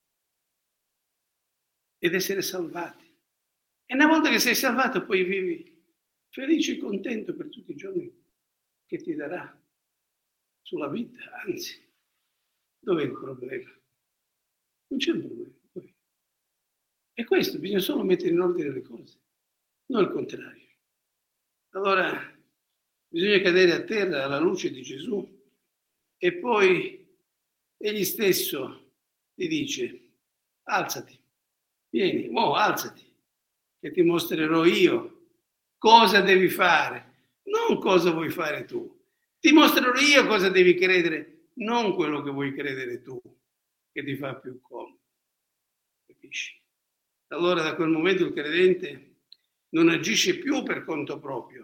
ed essere salvati. E una volta che sei salvato poi vivi felice e contento per tutti i giorni che ti darà sulla vita. Anzi, dov'è il problema? Non c'è un problema. E questo, bisogna solo mettere in ordine le cose, non il contrario. Allora bisogna cadere a terra alla luce di Gesù e poi egli stesso ti dice: alzati, vieni, oh, alzati, che ti mostrerò io cosa devi fare, non cosa vuoi fare tu. Ti mostrerò io cosa devi credere, non quello che vuoi credere tu, che ti fa più comodo. Capisci? Allora da quel momento il credente non agisce più per conto proprio,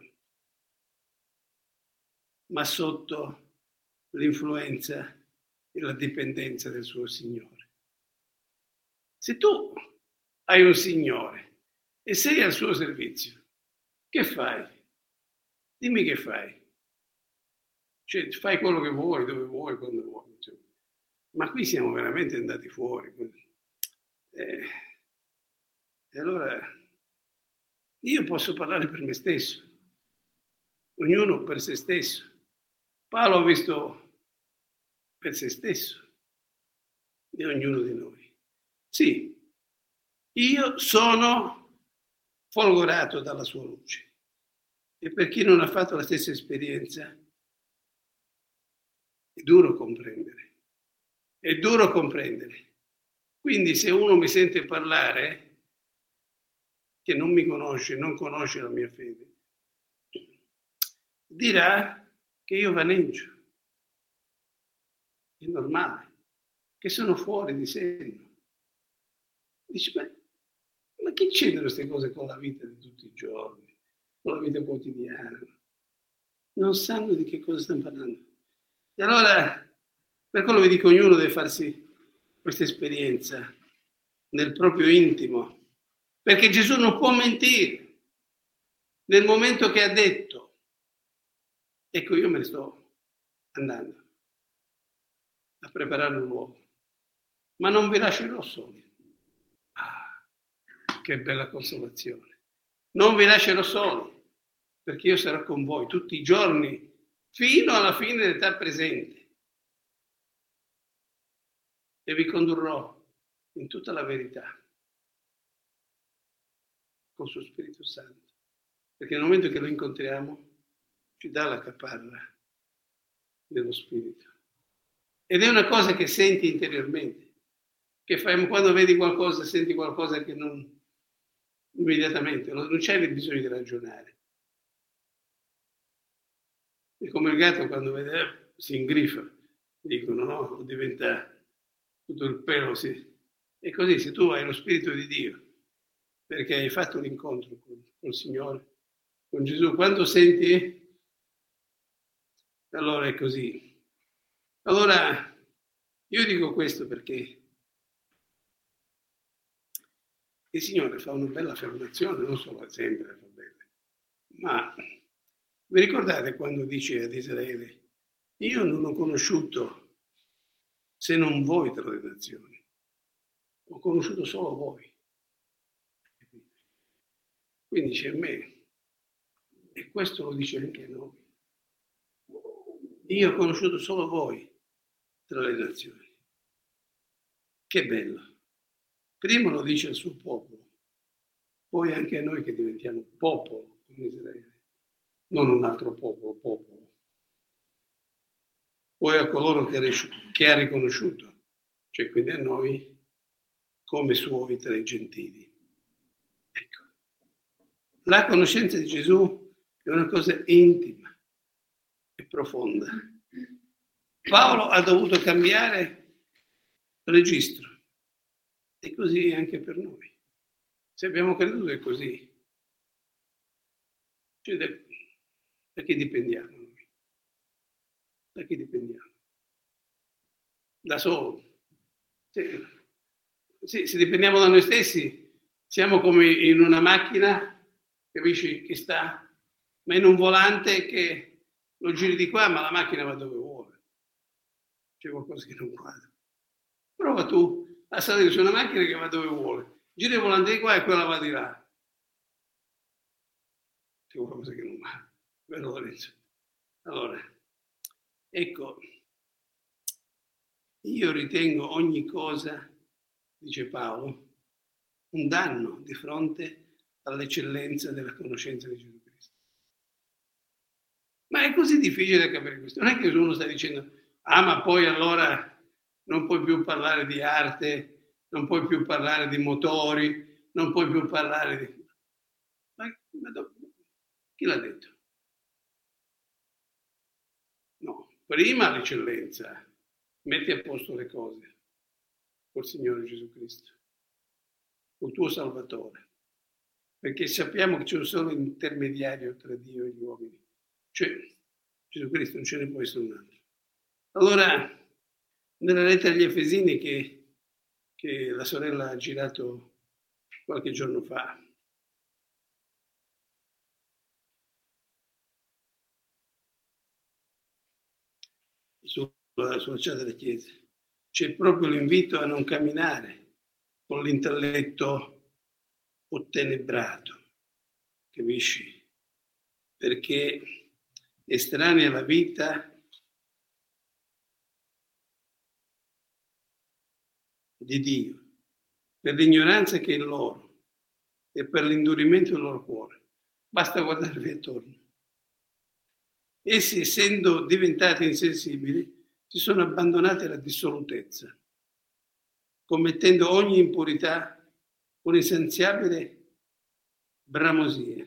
ma sotto l'influenza e la dipendenza del suo Signore. Se tu hai un Signore e sei al suo servizio, che fai? Dimmi che fai. Cioè, fai quello che vuoi, dove vuoi, quando vuoi. Cioè. Ma qui siamo veramente andati fuori. Eh, e allora io posso parlare per me stesso, ognuno per se stesso. Paolo ha visto per se stesso e ognuno di noi. Sì, io sono folgorato dalla sua luce. E per chi non ha fatto la stessa esperienza, è duro comprendere. È duro comprendere. Quindi se uno mi sente parlare, che non mi conosce, non conosce la mia fede, dirà che io vaneggio. È normale, che sono fuori di senno. Dice, ma, ma che c'entrano queste cose con la vita di tutti i giorni, con la vita quotidiana? Non sanno di che cosa stanno parlando. E allora, per quello vi dico, ognuno deve farsi questa esperienza nel proprio intimo, perché Gesù non può mentire. Nel momento che ha detto, ecco, io me ne sto andando a preparare un luogo, ma non vi lascerò soli. Ah, che bella consolazione. Non vi lascerò soli, perché io sarò con voi tutti i giorni, fino alla fine dell'età presente. E vi condurrò in tutta la verità, col suo Spirito Santo. Perché nel momento che lo incontriamo, ci dà la caparra dello Spirito. Ed è una cosa che senti interiormente, che fai quando vedi qualcosa, senti qualcosa che non immediatamente, non c'è bisogno di ragionare. È come il gatto quando vede, eh, si ingrifa, dicono, no? Diventa tutto il pelo, sì. E così, se tu hai lo Spirito di Dio, perché hai fatto l'incontro con, con il Signore, con Gesù, quando senti, allora è così. Allora, io dico questo perché il Signore fa una bella affermazione, non solo sempre fa bene, ma vi ricordate quando dice ad Israele, io non ho conosciuto se non voi tra le nazioni, ho conosciuto solo voi. Quindi dice a me, e questo lo dice anche a noi, io ho conosciuto solo voi tra le nazioni. Che bello. Prima lo dice al suo popolo, poi anche a noi che diventiamo popolo come Israele, non un altro popolo, popolo. Poi a coloro che, che ha riconosciuto, cioè quindi a noi, come suoi tra i gentili. Ecco. La conoscenza di Gesù è una cosa intima e profonda. Paolo ha dovuto cambiare registro. E così anche per noi. Se abbiamo creduto è così. Cioè, da, da chi dipendiamo noi? Da chi dipendiamo? Da solo. Se, se, se dipendiamo da noi stessi, siamo come in una macchina, capisci, che sta, ma in un volante che lo giri di qua, ma la macchina va dove vuole. C'è qualcosa che non quadra. Prova tu a salire su una macchina che va dove vuole. Gira il volante di qua e quella va di là. C'è qualcosa che non va. Vero Lorenzo? Allora, ecco, io ritengo ogni cosa, dice Paolo, un danno di fronte all'eccellenza della conoscenza di Gesù Cristo. Ma è così difficile capire questo. Non è che uno sta dicendo, ah, ma poi allora non puoi più parlare di arte, non puoi più parlare di motori, non puoi più parlare di... Ma, ma do... chi l'ha detto? No, prima l'eccellenza, metti a posto le cose col Signore Gesù Cristo, col tuo Salvatore, perché sappiamo che c'è un solo intermediario tra Dio e gli uomini, cioè Gesù Cristo, non ce ne può essere un altro. Allora, nella lettera agli Efesini che, che la sorella ha girato qualche giorno fa. Sulla, sulla chat delle chiese. C'è proprio l'invito a non camminare con l'intelletto ottenebrato, capisci? Perché estranei alla vita di Dio, per l'ignoranza che è in loro e per l'indurimento del loro cuore. Basta guardarvi attorno. Essi, essendo diventati insensibili, si sono abbandonati alla dissolutezza, commettendo ogni impurità con essenziabile bramosia.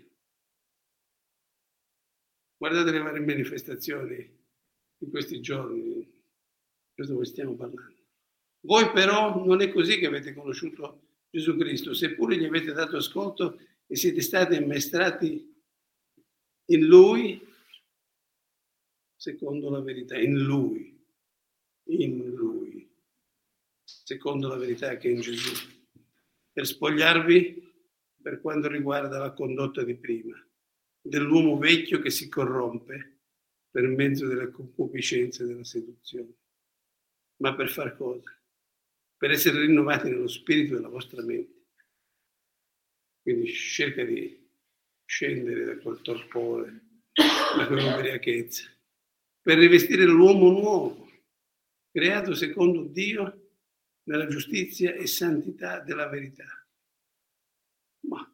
Guardate le varie manifestazioni di questi giorni, di questo che stiamo parlando. Voi però non è così che avete conosciuto Gesù Cristo, seppure gli avete dato ascolto e siete stati ammaestrati in Lui, secondo la verità, in Lui, in Lui, secondo la verità che è in Gesù, per spogliarvi per quanto riguarda la condotta di prima, dell'uomo vecchio che si corrompe per mezzo della concupiscenza e della seduzione. Ma per far cosa? Per essere rinnovati nello spirito della vostra mente. Quindi cerca di scendere da quel torpore, da quell'ubriachezza, per rivestire l'uomo nuovo, creato secondo Dio nella giustizia e santità della verità. Ma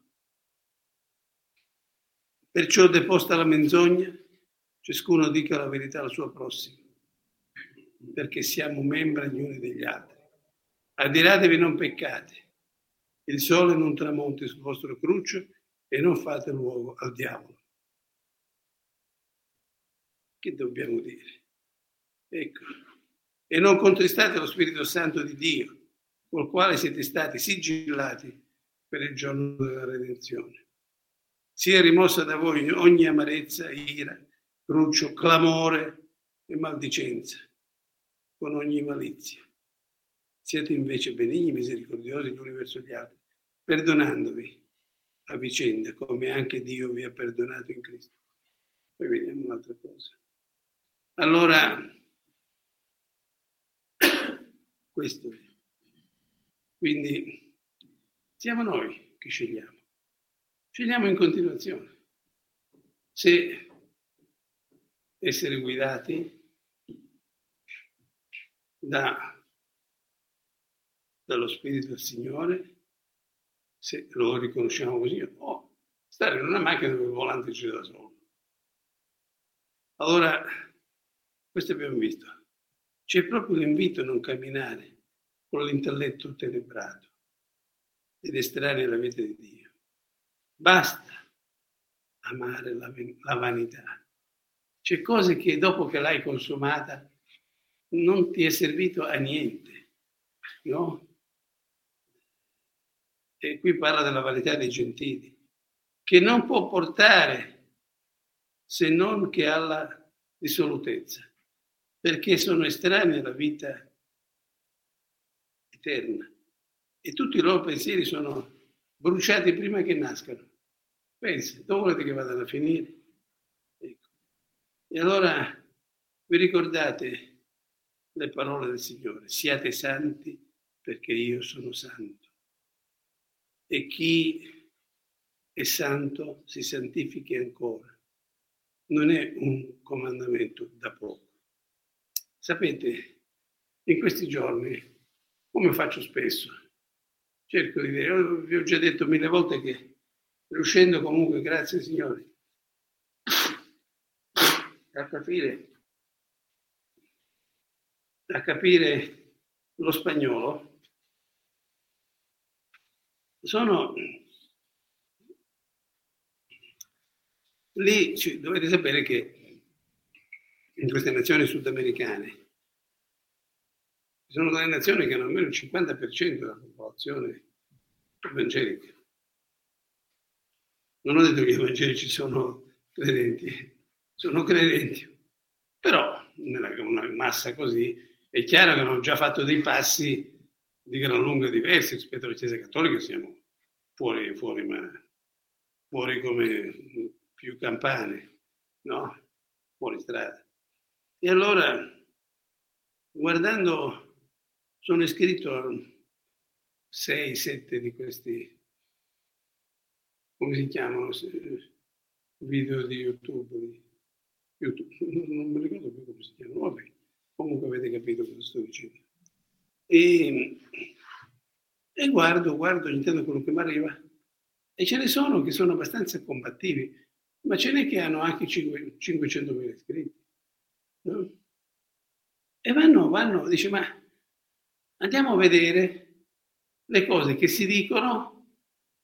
perciò, deposta la menzogna, ciascuno dica la verità al suo prossimo, perché siamo membri gli uni degli altri. Adiratevi, non peccate. Il sole non tramonti sul vostro cruccio e non fate luogo al diavolo. Che dobbiamo dire? Ecco. E non contristate lo Spirito Santo di Dio, col quale siete stati sigillati per il giorno della redenzione. Sia rimossa da voi ogni amarezza, ira, cruccio, clamore e maldicenza, con ogni malizia. Siete invece benigni, misericordiosi gli uni verso gli altri, perdonandovi a vicenda, come anche Dio vi ha perdonato in Cristo. Poi vediamo un'altra cosa. Allora, questo è. Quindi siamo noi che scegliamo. Scegliamo in continuazione. Se essere guidati da dallo Spirito del Signore, se lo riconosciamo così, o stare in una macchina dove il volante gira da solo. Allora, questo abbiamo visto. C'è proprio l'invito a non camminare con l'intelletto tenebrato ed estraneo alla vita di Dio. Basta amare la, la vanità. C'è cose che dopo che l'hai consumata non ti è servito a niente, no? E qui parla della vanità dei gentili, che non può portare se non che alla dissolutezza, perché sono estranei alla vita eterna e tutti i loro pensieri sono bruciati prima che nascano. Pensa, dove volete che vadano a finire? Ecco. E allora vi ricordate le parole del Signore: siate santi perché io sono santo. E chi è santo si santifichi ancora. Non è un comandamento da poco. Sapete, in questi giorni, come faccio spesso, cerco di dire, io vi ho già detto mille volte che riuscendo comunque, grazie Signore, a capire, a capire lo spagnolo, sono lì, cioè, dovete sapere che in queste nazioni sudamericane ci sono delle nazioni che hanno almeno il cinquanta per cento della popolazione evangelica. Non ho detto che gli evangelici sono credenti, sono credenti, però nella una massa così è chiaro che hanno già fatto dei passi di gran lunga diversi rispetto alla Chiesa Cattolica, siamo fuori, fuori, ma fuori come più campane, no? Fuori strada. E allora, guardando, sono iscritto sei, sette di questi, come si chiamano, video di YouTube, YouTube, non mi ricordo più come si chiamano, vabbè, comunque avete capito cosa sto dicendo. E, e guardo, guardo ogni tanto quello che mi arriva, e ce ne sono che sono abbastanza combattivi, ma ce n'è che hanno anche cinquecentomila iscritti, no? E vanno, vanno, dice, ma andiamo a vedere le cose che si dicono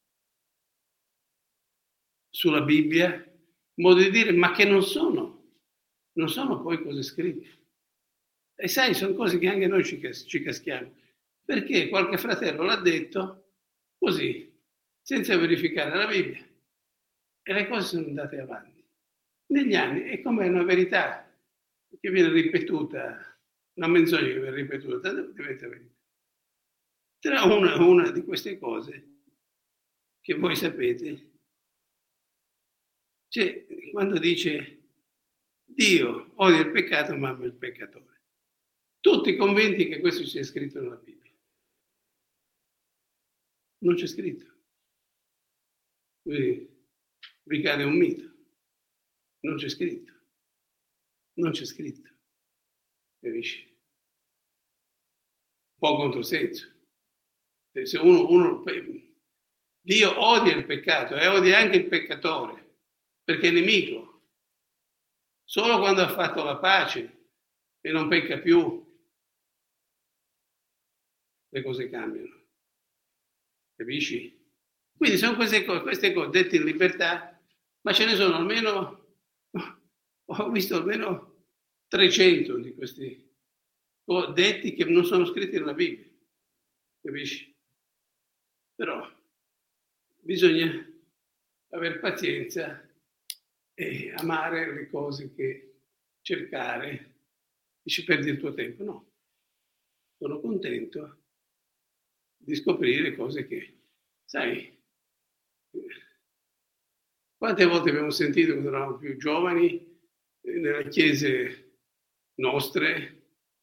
sulla Bibbia, in modo di dire, ma che non sono, non sono poi cose scritte. E sai, sono cose che anche noi ci, ci caschiamo, perché qualche fratello l'ha detto così, senza verificare la Bibbia, e le cose sono andate avanti. Negli anni è come una verità che viene ripetuta, una menzogna che viene ripetuta, diventa verità. Tra una, una di queste cose che voi sapete, cioè, quando dice Dio odia il peccato ma ama il peccatore. Tutti convinti che questo sia scritto nella Bibbia. Non c'è scritto. Quindi vi cade un mito. Non c'è scritto. Non c'è scritto. Capisci? Un po' controsenso. Se uno, uno, Dio odia il peccato e odia anche il peccatore, perché è nemico. Solo quando ha fatto la pace e non pecca più, le cose cambiano. Capisci? Quindi sono queste cose, queste cose dette in libertà, ma ce ne sono almeno, ho visto almeno trecento di questi detti che non sono scritti nella Bibbia. Capisci? Però bisogna avere pazienza e amare le cose che cercare. Dici, perdi il tuo tempo? No. Sono contento di scoprire cose che, sai, quante volte abbiamo sentito quando eravamo più giovani, nelle chiese nostre,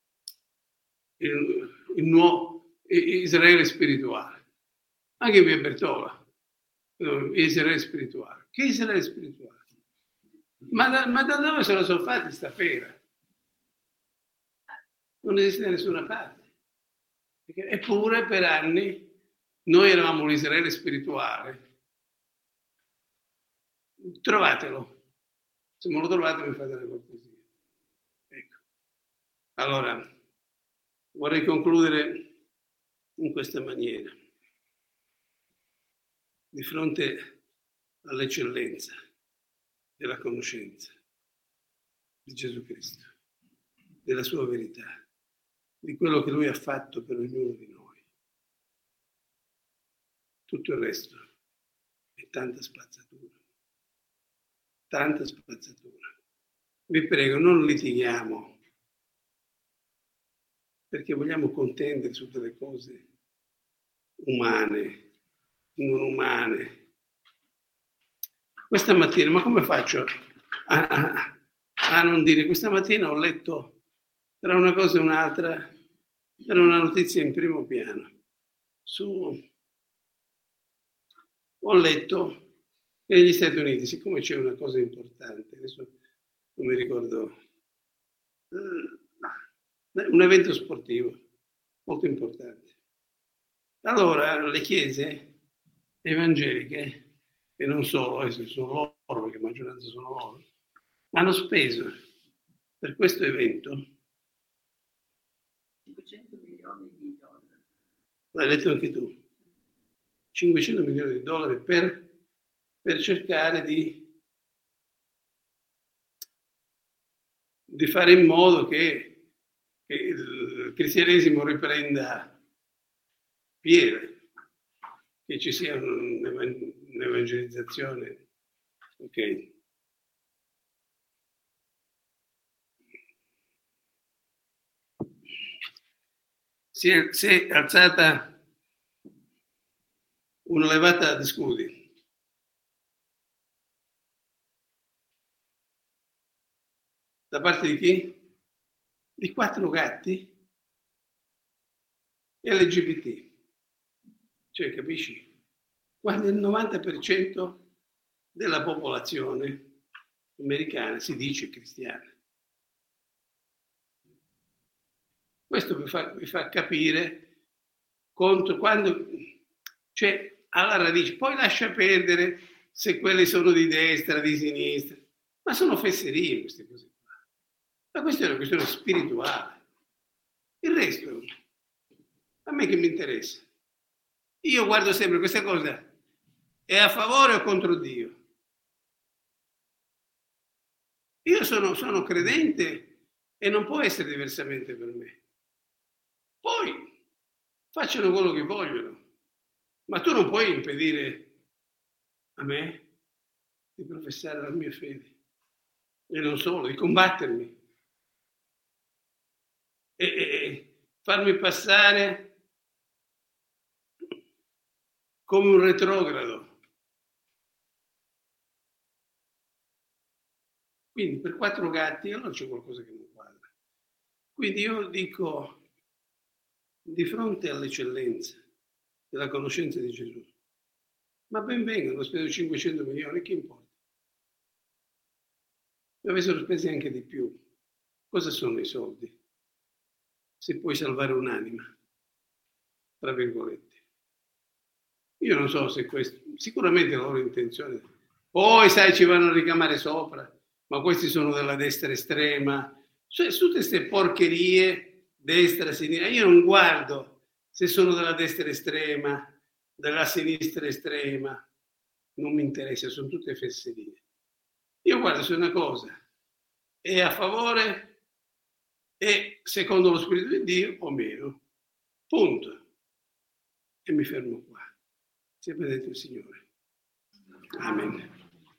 il, il nuovo Israele spirituale, anche in via Bertola, Israele spirituale. Che Israele spirituale? Ma da, ma da dove se lo sono fatti sta pera? Non esiste da nessuna parte. Perché, eppure per anni noi eravamo l'Israele spirituale. Trovatelo. Se me lo trovate mi fate una cortesia. Ecco. Allora, vorrei concludere in questa maniera. Di fronte all'eccellenza della conoscenza di Gesù Cristo, della sua verità, di quello che Lui ha fatto per ognuno di noi. Tutto il resto è tanta spazzatura, tanta spazzatura. Vi prego, non litighiamo, perché vogliamo contendere su delle cose umane, non umane. Questa mattina, ma come faccio a, a, a non dire? Questa mattina ho letto tra una cosa e un'altra, era una notizia in primo piano. Su, ho letto che negli Stati Uniti, siccome c'è una cosa importante, adesso non mi ricordo, un evento sportivo molto importante. Allora le chiese evangeliche, e non solo, adesso sono loro, perché la maggioranza sono loro, hanno speso per questo evento cinquecento milioni di dollari. L'hai letto anche tu? cinquecento milioni di dollari per, per cercare di, di fare in modo che, che il cristianesimo riprenda piede, che ci sia un'evangelizzazione. Ok. si è, si è alzata una levata di scudi. Da parte di chi? Di quattro gatti L G B T. Cioè, capisci? Quando il novanta per cento della popolazione americana si dice cristiana. Questo mi fa, mi fa capire contro quando, cioè, alla radice. Poi lascia perdere se quelli sono di destra, di sinistra, ma sono fesserie queste cose qua. Ma questa è una questione spirituale. Il resto, a me che mi interessa? Io guardo sempre questa cosa, è a favore o contro Dio? Io sono, sono credente e non può essere diversamente per me. Poi facciano quello che vogliono, ma tu non puoi impedire a me di professare la mia fede e non solo, di combattermi e, e, e farmi passare come un retrogrado. Quindi per quattro gatti allora c'è qualcosa che non quadra. Quindi io dico, di fronte all'eccellenza della conoscenza di Gesù, ma ben vengano, speso cinquecento milioni, che importa? Se avessero spesi anche di più, cosa sono i soldi? Se puoi salvare un'anima, tra virgolette. Io non so se questo, sicuramente la loro intenzione. Poi, sai, ci vanno a ricamare sopra, ma questi sono della destra estrema. Cioè, tutte queste porcherie, destra, sinistra. Io non guardo se sono della destra estrema, della sinistra estrema. Non mi interessa, sono tutte fesserie. Io guardo se una cosa è a favore e secondo lo Spirito di Dio o meno. Punto. E mi fermo qua. Sia benedetto il Signore. Amen.